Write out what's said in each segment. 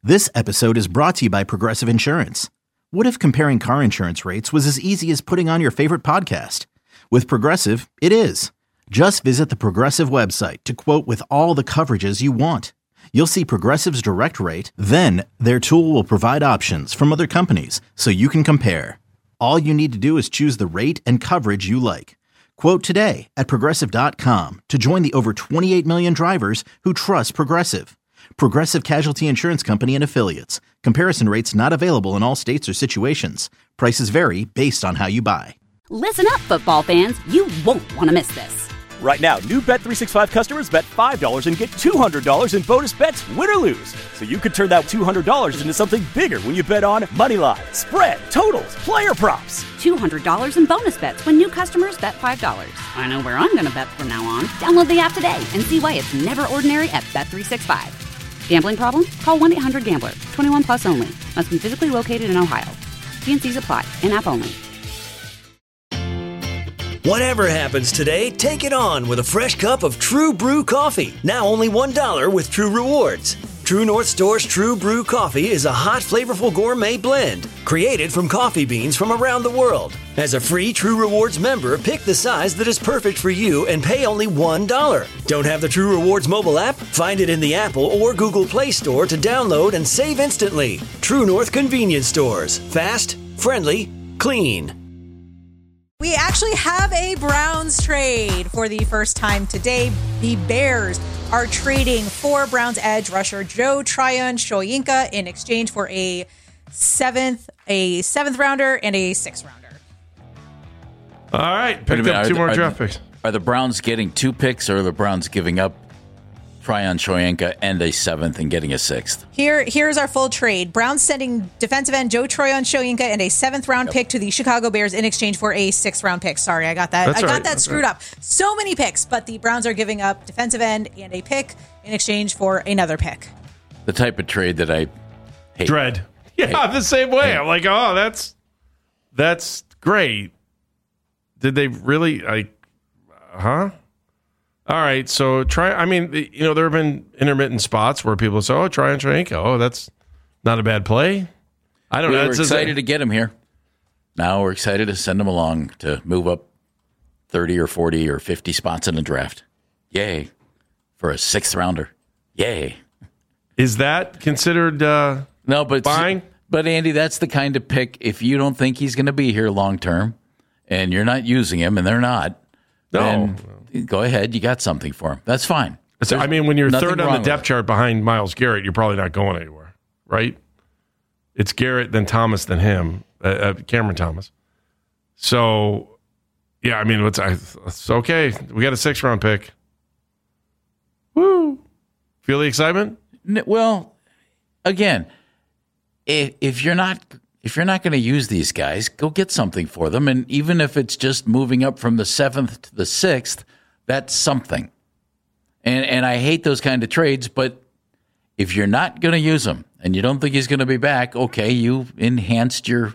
This episode is brought to you by Progressive Insurance. What if comparing car insurance rates was as easy as putting on your favorite podcast? With Progressive, it is. Just visit the Progressive website to quote with all the coverages you want. You'll see Progressive's direct rate, then their tool will provide options from other companies so you can compare. All you need to do is choose the rate and coverage you like. Quote today at Progressive.com to join the over 28 million drivers who trust Progressive. Progressive Casualty Insurance Company and Affiliates. Comparison rates not available in all states or situations. Prices vary based on how you buy. Listen up, football fans. You won't want to miss this. Right now, new Bet365 customers bet $5 and get $200 in bonus bets, win or lose. So you could turn that $200 into something bigger when you bet on moneyline, spread, totals, player props. $200 in bonus bets when new customers bet $5. I know where I'm going to bet from now on. Download the app today and see why it's never ordinary at Bet365. Gambling problem? Call 1-800-GAMBLER. 21 plus only. Must be physically located in Ohio. T&Cs apply. In-app only. Whatever happens today, take it on with a fresh cup of True Brew coffee. Now only $1 with True Rewards. True North Store's True Brew coffee is a hot, flavorful gourmet blend created from coffee beans from around the world. As a free True Rewards member, pick the size that is perfect for you and pay only $1. Don't have the True Rewards mobile app? Find it in the Apple or Google Play Store to download and save instantly. True North Convenience Stores. Fast, friendly, clean. We actually have a Browns trade for the first time today. The Bears are trading for Browns edge rusher Joe Tryon-Shoyinka in exchange for a seventh rounder and a sixth rounder. All right, picked up two more draft picks. Are the Browns getting 2 picks, or are the Browns giving up Tryon-Shoyinka and a 7th and getting a 6th? Here's our full trade. Browns sending defensive end Joe Tryon-Shoyinka and a 7th round pick to the Chicago Bears in exchange for a 6th round pick. Sorry, I got that. Got that screwed up. So many picks, but the Browns are giving up defensive end and a pick in exchange for another pick. The type of trade that I hate. Dread. Yeah, I'm the same way. I'm like, oh, that's great. Did they really All right, so there have been intermittent spots where people say, Tryon-Shoyinka, that's not a bad play. I don't know. We were excited to get him here. Now we're excited to send him along to move up 30 or 40 or 50 spots in the draft. Yay. For a 6th rounder. Yay. Is that considered no, but buying? But, Andy, that's the kind of pick, if you don't think he's going to be here long term and you're not using him and they're not, then go ahead. You got something for him. That's fine. When you're third on the depth chart behind Myles Garrett, you're probably not going anywhere, right? It's Garrett, then Thomas, then him, Cameron Thomas. So, yeah, it's okay. We got a 6th round pick. Woo! Feel the excitement? Well, again, if you're not going to use these guys, go get something for them. And even if it's just moving up from the 7th to the 6th, that's something. And I hate those kind of trades, but if you're not going to use him and you don't think he's going to be back, okay, you enhanced your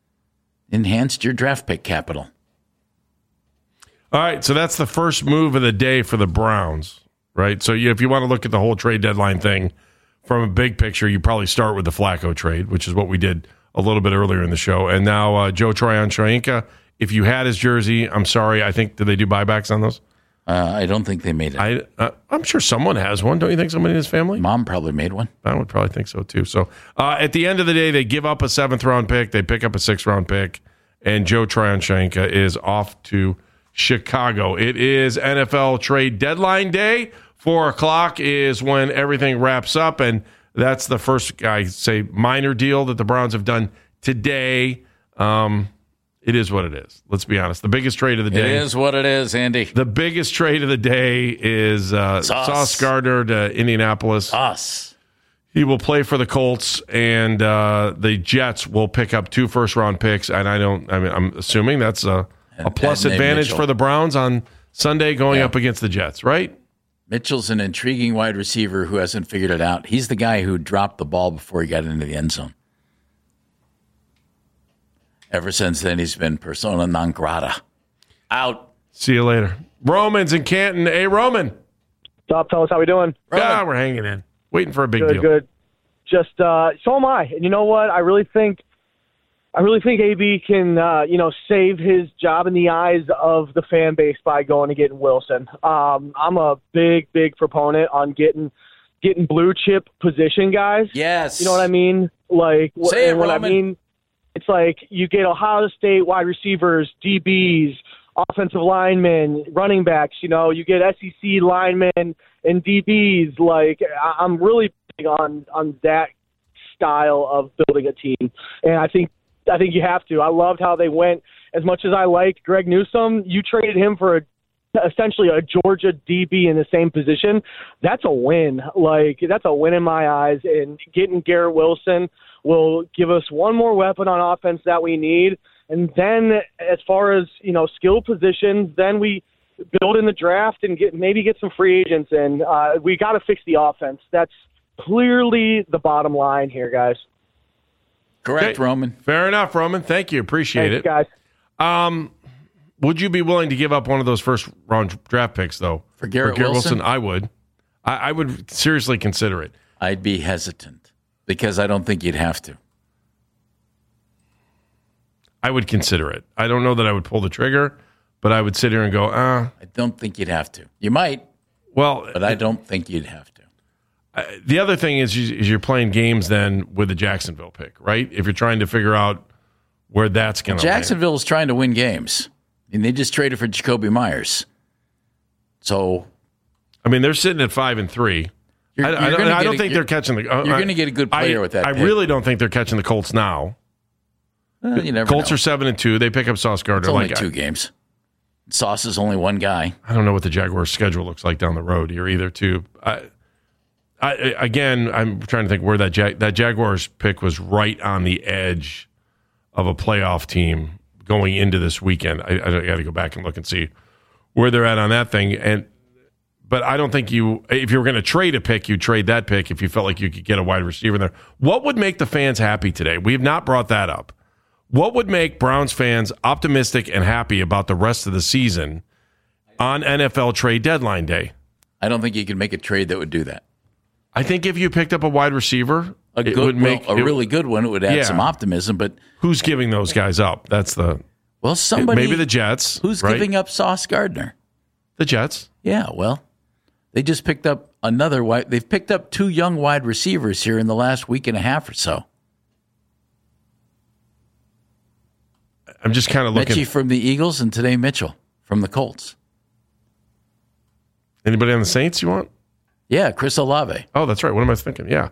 draft pick capital. All right, so that's the first move of the day for the Browns, right? So if you want to look at the whole trade deadline thing from a big picture, you probably start with the Flacco trade, which is what we did a little bit earlier in the show. And now Joe Tryon-Shoyinka, if you had his jersey, I'm sorry, did they do buybacks on those? I don't think they made it. I'm sure someone has one. Don't you think somebody in his family? Mom probably made one. I would probably think so, too. So at the end of the day, they give up a 7th round pick. They pick up a 6th round pick. And Joe Tryon-Shoyinka is off to Chicago. It is NFL trade deadline day. 4 o'clock is when everything wraps up. And that's the first, minor deal that the Browns have done today. It is what it is. Let's be honest. The biggest trade of the day. It is what it is, Andy. The biggest trade of the day is Sauce Gardner to Indianapolis. He will play for the Colts, and the Jets will pick up 2 first-round picks. And I'm assuming that's a plus advantage for the Browns on Sunday going up against the Jets, right? Mitchell's an intriguing wide receiver who hasn't figured it out. He's the guy who dropped the ball before he got into the end zone. Ever since then, he's been persona non grata. Out. See you later. Roman's in Canton. Hey, Roman. What's up, fellas? How we doing? Yeah, we're hanging in. Waiting for a big deal. Good. Just so am I. And you know what? I really think AB can, save his job in the eyes of the fan base by going and getting Wilson. I'm a big proponent on getting blue chip position guys. Yes. You know what I mean? Like, Say it, what Roman. I mean, it's like you get Ohio State wide receivers, DBs, offensive linemen, running backs. You get SEC linemen and DBs. Like, I'm really big on that style of building a team, and I think you have to. I loved how they went. As much as I like Greg Newsome, you traded him for essentially a Georgia DB in the same position. That's a win. Like, that's a win in my eyes. And getting Garrett Wilson will give us one more weapon on offense that we need. And then as far as, skill positions, then we build in the draft and get some free agents in. We got to fix the offense. That's clearly the bottom line here, guys. Correct, Okay. Roman. Fair enough, Roman. Thank you. Appreciate it. Thanks, guys. Would you be willing to give up one of those first round draft picks, though? For Garrett Wilson? I would. I would seriously consider it. I'd be hesitant because I don't think you'd have to. I would consider it. I don't know that I would pull the trigger, but I would sit here and go, I don't think you'd have to. You might, well. but I don't think you'd have to. The other thing is you're playing games then with the Jacksonville pick, right? If you're trying to figure out where that's going to land. Jacksonville is trying to win games, and they just traded for Jacoby Myers. So, I mean, they're sitting at 5-3. I don't think they're catching the. You're going to get a good player with that. I pick. really don't think they're catching the Colts now. You never Colts know. are 7-2. They pick up Sauce Gardner. It's only 2 games. Sauce is only one guy. I don't know what the Jaguars' schedule looks like down the road here either. Too. Again, I'm trying to think where that Jaguars pick was right on the edge of a playoff team going into this weekend. I got to go back and look and see where they're at on that thing. But I don't think if you were going to trade a pick, you'd trade that pick if you felt like you could get a wide receiver there. What would make the fans happy today? We have not brought that up. What would make Browns fans optimistic and happy about the rest of the season on NFL trade deadline day? I don't think you can make a trade that would do that. I think if you picked up a wide receiver, A really good one, it would add some optimism. But who's giving those guys up? That's somebody. Maybe the Jets. Who's right? giving up Sauce Gardner? The Jets. Yeah, well, they just picked up another wide. They've picked up 2 young wide receivers here in the last week and a half or so. I'm just kind of looking. Mechie from the Eagles and today Mitchell from the Colts. Anybody on the Saints you want? Yeah, Chris Olave. Oh, that's right. What am I thinking? Yeah.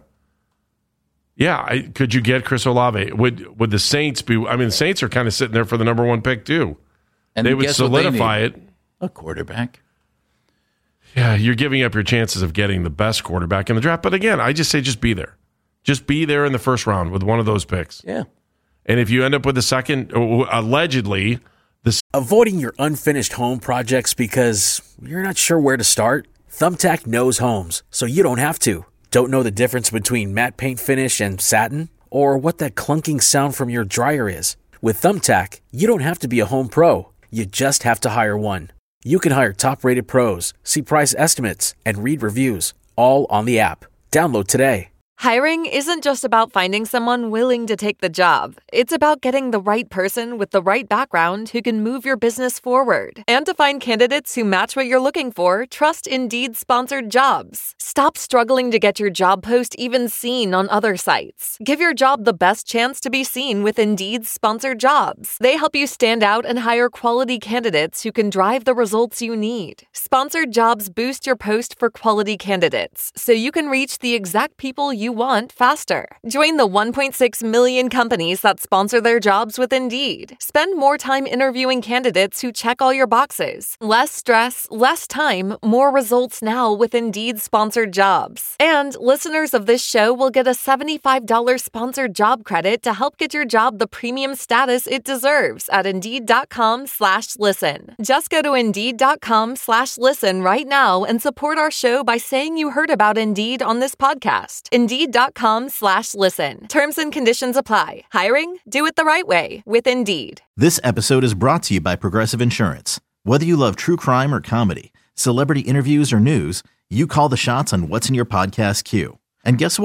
Yeah, could you get Chris Olave? Would the Saints be? I mean, the Saints are kind of sitting there for the number 1 pick too. And they would guess what solidify they need? it. A quarterback. Yeah, you're giving up your chances of getting the best quarterback in the draft. But again, I just say just be there. Just be there in the first round with one of those picks. Yeah. And if you end up with the second, allegedly, Avoiding your unfinished home projects because you're not sure where to start? Thumbtack knows homes, so you don't have to. Don't know the difference between matte paint finish and satin? Or what that clunking sound from your dryer is? With Thumbtack, you don't have to be a home pro. You just have to hire one. You can hire top-rated pros, see price estimates, and read reviews, all on the app. Download today. Hiring isn't just about finding someone willing to take the job. It's about getting the right person with the right background who can move your business forward. And to find candidates who match what you're looking for, trust Indeed-sponsored jobs. Stop struggling to get your job post even seen on other sites. Give your job the best chance to be seen with Indeed-sponsored jobs. They help you stand out and hire quality candidates who can drive the results you need. Sponsored jobs boost your post for quality candidates, so you can reach the exact people you want faster. Join the 1.6 million companies that sponsor their jobs with Indeed. Spend more time interviewing candidates who check all your boxes. Less stress, less time, more results now with Indeed sponsored jobs. And listeners of this show will get a $75 sponsored job credit to help get your job the premium status it deserves at Indeed.com/listen. Just go to Indeed.com/listen right now and support our show by saying you heard about Indeed on this podcast. Indeed.com/listen. Terms and conditions apply. Hiring? Do it the right way with Indeed. This episode is brought to you by Progressive Insurance. Whether you love true crime or comedy, celebrity interviews or news, you call the shots on what's in your podcast queue. And guess what?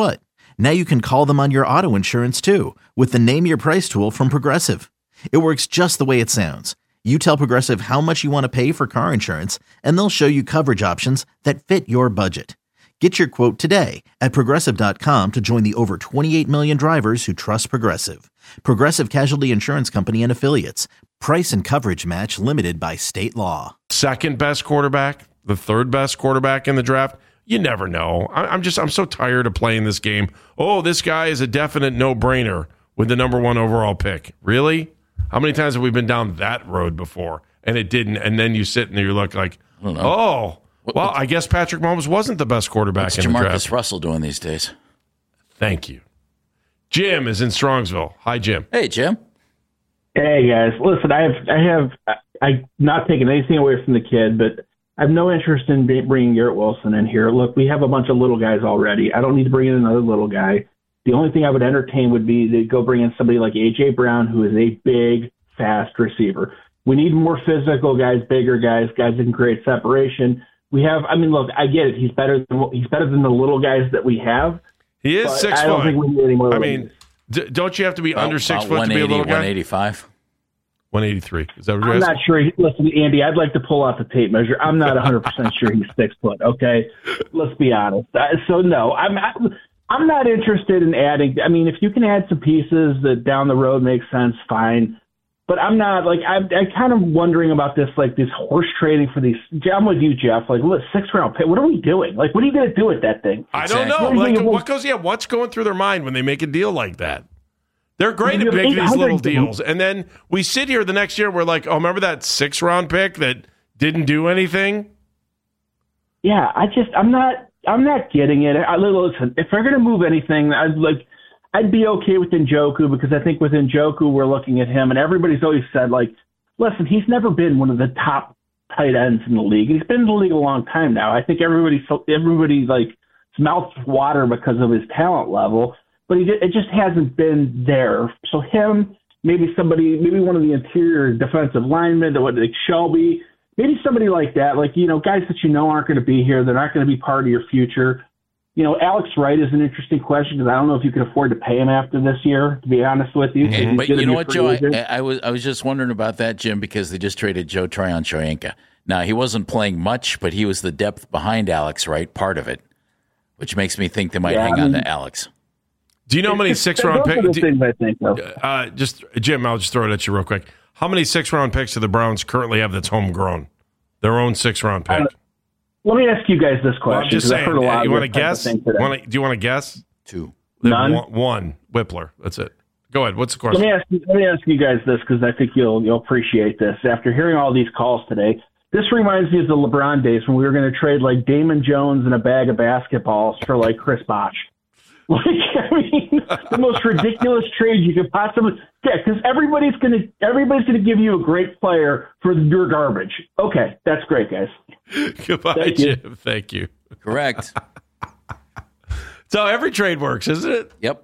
Now you can call them on your auto insurance too with the Name Your Price tool from Progressive. It works just the way it sounds. You tell Progressive how much you want to pay for car insurance, and they'll show you coverage options that fit your budget. Get your quote today at Progressive.com to join the over 28 million drivers who trust Progressive. Progressive Casualty Insurance Company and Affiliates. Price and coverage match limited by state law. Second best quarterback, the third best quarterback in the draft. You never know. I'm so tired of playing this game. Oh, this guy is a definite no-brainer with the number 1 overall pick. Really? How many times have we been down that road before and it didn't? And then you sit and you look like, oh, well, I guess Patrick Mahomes wasn't the best quarterback in the draft. What's Jamarcus Russell doing these days? Thank you. Jim is in Strongsville. Hi, Jim. Hey, Jim. Hey, guys. Listen, I'm not taking anything away from the kid, but I have no interest in bringing Garrett Wilson in here. Look, we have a bunch of little guys already. I don't need to bring in another little guy. The only thing I would entertain would be to go bring in somebody like A.J. Brown, who is a big, fast receiver. We need more physical guys, bigger guys that can create separation. Look, I get it. He's better than the little guys that we have. He is 6'5". I don't think we need any more. Don't you have to be under 6 foot to be a little guy? 185. 183. Is that what you're I'm asking? not sure. Listen, Andy, I'd like to pull out the tape measure. I'm not 100% sure he's 6 foot. Okay, let's be honest. So no, I'm not interested in adding. I mean, if you can add some pieces that down the road make sense, fine. But I'm not I'm kind of wondering about this horse trading for these. I'm with you, Jeff. Look, 6th round pick. What are we doing? What are you going to do with that thing? I don't know. What's going through their mind when they make a deal like that? They're great at making these little deals. And then we sit here the next year, we're like, oh, remember that 6th round pick that didn't do anything? Yeah, I'm not getting it. Listen, if they're going to move anything, I'd be okay with Njoku, because I think with Njoku, we're looking at him, and everybody's always said, listen, he's never been one of the top tight ends in the league. He's been in the league a long time now. I think everybody's mouth water because of his talent level, but it just hasn't been there. So him, maybe one of the interior defensive linemen, like Shelby, maybe somebody like that, guys that aren't going to be here, they're not going to be part of your future. Alex Wright is an interesting question, because I don't know if you can afford to pay him after this year, to be honest with you. But you know what, Joe? I was just wondering about that, Jim, because they just traded Joe Tryon-Shoyinka. Now, he wasn't playing much, but he was the depth behind Alex Wright, part of it, which makes me think they might hang on to Alex. Do you know how many 6th-round picks? Just Jim, I'll just throw it at you real quick. How many 6th-round picks do the Browns currently have that's homegrown? Their own 6th-round pick. Let me ask you guys this question. Well, I'm just saying, I've heard a lot you want to guess? Do you want to guess? 2. None? One. Whippler. That's it. Go ahead. What's the question? Let me ask you guys this, because I think you'll appreciate this. After hearing all these calls today, this reminds me of the LeBron days when we were going to trade Damon Jones and a bag of basketballs for Chris Bosh. The most ridiculous trade you could possibly get, because everybody's gonna give you a great player for your garbage. Okay, that's great, guys. Goodbye, Jim. Thank you. Correct. So every trade works, isn't it? Yep.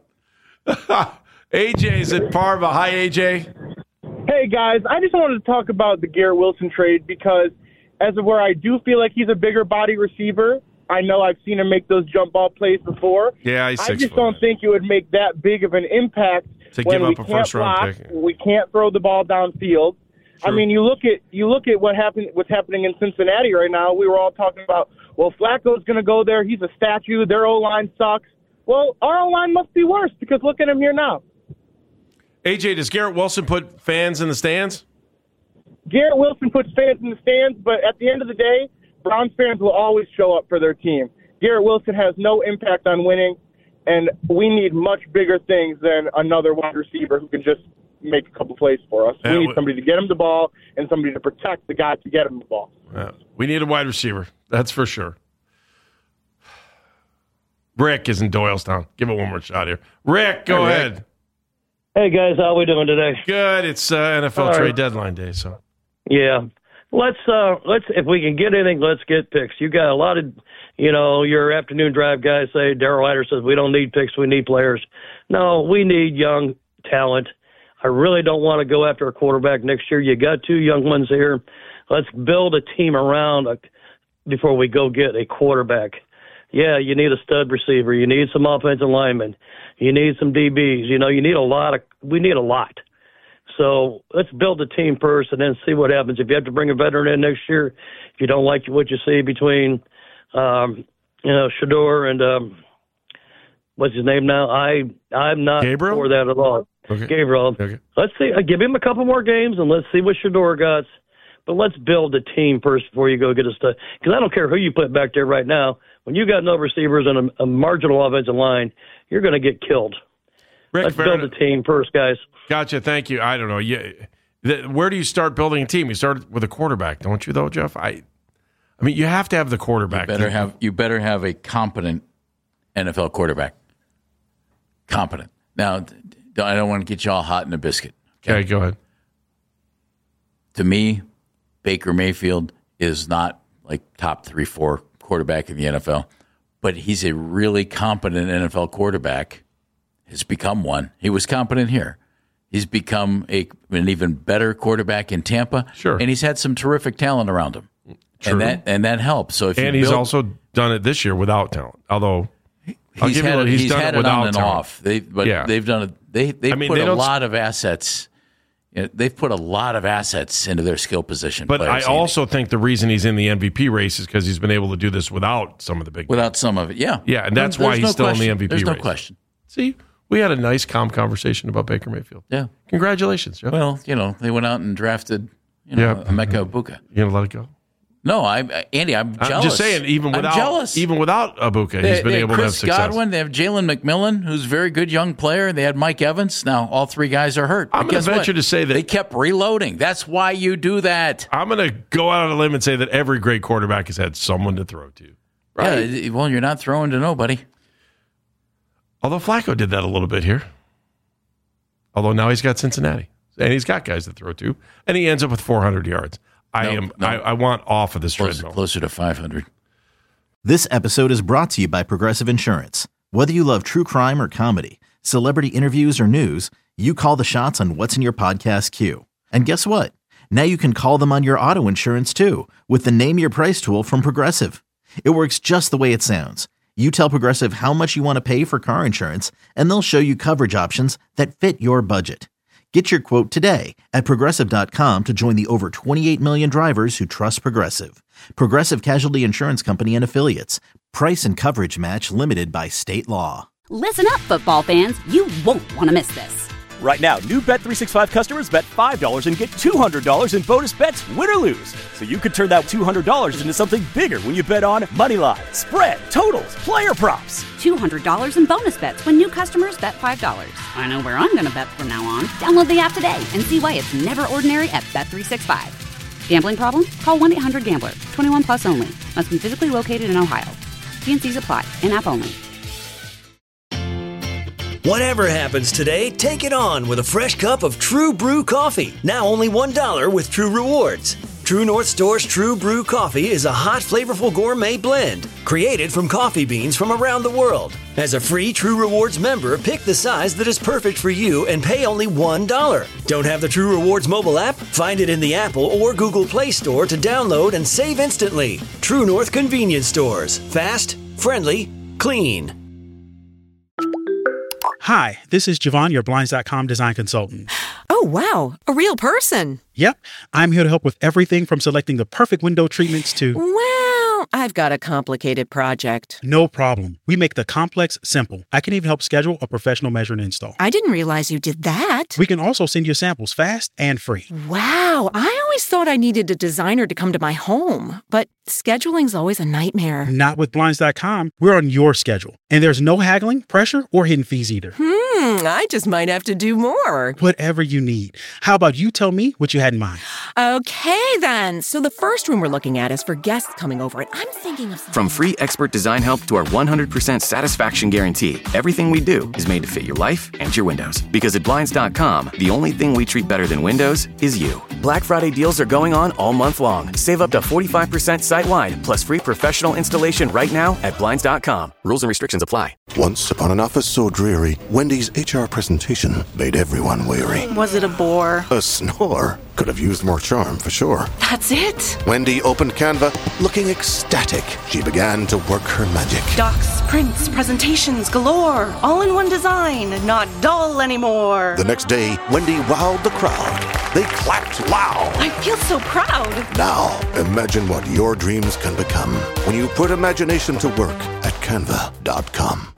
AJ's at Parva. Hi, AJ. Hey, guys. I just wanted to talk about the Garrett Wilson trade, because as of where I do feel like he's a bigger body receiver, I know I've seen him make those jump ball plays before. Yeah, he's 6 I just don't think it would make that big of an impact to when give we up a can't first-round pick. We can't throw the ball downfield. True. I mean, you look at what's happening in Cincinnati right now. We were all talking about, well, Flacco's going to go there. He's a statue. Their O-line sucks. Well, our O-line must be worse, because look at him here now. AJ, does Garrett Wilson put fans in the stands? Garrett Wilson puts fans in the stands, but at the end of the day, Browns fans will always show up for their team. Garrett Wilson has no impact on winning, and we need much bigger things than another wide receiver who can just make a couple plays for us. We need somebody to get him the ball and somebody to protect the guy to get him the ball. We need a wide receiver. That's for sure. Rick is in Doylestown. Give it one more shot here. Rick, go ahead. Hey, guys. How we doing today? Good. It's NFL trade deadline day, so. Yeah. Let's if we can get anything, let's get picks. You got a lot of, your afternoon drive guys say, Daryl Hyder says, we don't need picks, we need players. No, we need young talent. I really don't want to go after a quarterback next year. You got 2 young ones here. Let's build a team around before we go get a quarterback. yeah, you need a stud receiver. You need some offensive linemen. You need some DBs. You need we need a lot. So let's build the team first and then see what happens. If you have to bring a veteran in next year, if you don't like what you see between, Shador and what's his name now? I'm not Gabriel? for that at all. Okay. Gabriel. Okay. Let's see. Give him a couple more games and let's see what Shador got. But let's build the team first before you go get a stud. Because I don't care who you put back there right now. When you got no receivers and a marginal offensive line, you're going to get killed. Rick, let's build the team first, guys. Gotcha. Thank you. I don't know. Where do you start building a team? You start with a quarterback, don't you, though, Jeff? I mean, you have to have the quarterback. You better have a competent NFL quarterback. Competent. Now, I don't want to get you all hot in a biscuit. Okay, go ahead. To me, Baker Mayfield is not like top 3-4 quarterback in the NFL, but he's a really competent NFL quarterback. Has become one. He was competent here. He's become an even better quarterback in Tampa. Sure. And he's had some terrific talent around him. True. And that helps. So if he's also done it this year without talent. Although he's done it without on and talent. Off. They've done it. They put a lot of assets. They've put a lot of assets into their skill position. But I also think the reason he's in the MVP race is because he's been able to do this without some of the big. Without some of it, yeah. Yeah, and that's why he's still in the MVP race. There's no question. See, we had a nice, calm conversation about Baker Mayfield. Yeah. Congratulations, Joe. Well, they went out and drafted, Emeka Ibuka. You gonna let it go? No, Andy, I'm jealous. I'm just saying, even without Ibuka, he's been able to have success. Godwin, they have Jalen McMillan, who's a very good young player. They had Mike Evans. Now all three guys are hurt. I'm going to venture to say that they kept reloading. That's why you do that. I'm going to go out on a limb and say that every great quarterback has had someone to throw to. Right? Yeah, well, you're not throwing to nobody. Although Flacco did that a little bit here. Although now he's got Cincinnati. And he's got guys to throw to. And he ends up with 400 yards. I want off of this treadmill. Closer to 500. This episode is brought to you by Progressive Insurance. Whether you love true crime or comedy, celebrity interviews or news, you call the shots on what's in your podcast queue. And guess what? Now you can call them on your auto insurance too with the Name Your Price tool from Progressive. It works just the way it sounds. You tell Progressive how much you want to pay for car insurance, and they'll show you coverage options that fit your budget. Get your quote today at Progressive.com to join the over 28 million drivers who trust Progressive. Progressive Casualty Insurance Company and Affiliates. Price and coverage match limited by state law. Listen up, football fans. You won't want to miss this. Right now, new Bet365 customers bet $5 and get $200 in bonus bets, win or lose. So you could turn that $200 into something bigger when you bet on Moneyline, spread, totals, player props. $200 in bonus bets when new customers bet $5. I know where I'm going to bet from now on. Download the app today and see why it's never ordinary at Bet365. Gambling problem? Call 1-800-GAMBLER. 21 plus only. Must be physically located in Ohio. T&Cs apply. In-app only. Whatever happens today, take it on with a fresh cup of True Brew coffee. Now only $1 with True Rewards. True North Store's True Brew coffee is a hot, flavorful gourmet blend created from coffee beans from around the world. As a free True Rewards member, pick the size that is perfect for you and pay only $1. Don't have the True Rewards mobile app? Find it in the Apple or Google Play Store to download and save instantly. True North Convenience Stores. Fast, friendly, clean. Hi, this is Javon, your Blinds.com design consultant. Oh, wow. A real person. Yep. I'm here to help with everything from selecting the perfect window treatments to... Well, I've got a complicated project. No problem. We make the complex simple. I can even help schedule a professional measure and install. I didn't realize you did that. We can also send you samples fast and free. Wow. I always thought I needed a designer to come to my home, but scheduling's always a nightmare. Not with Blinds.com. We're on your schedule. And there's no haggling, pressure, or hidden fees either. I just might have to do more. Whatever you need. How about you tell me what you had in mind? Okay, then. So the first room we're looking at is for guests coming over, and I'm thinking of... From free expert design help to our 100% satisfaction guarantee, everything we do is made to fit your life and your windows. Because at Blinds.com, the only thing we treat better than windows is you. Black Friday deals are going on all month long. Save up to 45% site-wide, plus free professional installation right now at Blinds.com. Rules and restrictions apply. Once upon an office so dreary, Wendy's Wendy's HR presentation made everyone weary. Was it a bore? A snore. Could have used more charm, for sure. That's it? Wendy opened Canva, looking ecstatic. She began to work her magic. Docs, prints, presentations galore. All in one design. Not dull anymore. The next day, Wendy wowed the crowd. They clapped loud. I feel so proud. Now, imagine what your dreams can become when you put imagination to work at Canva.com.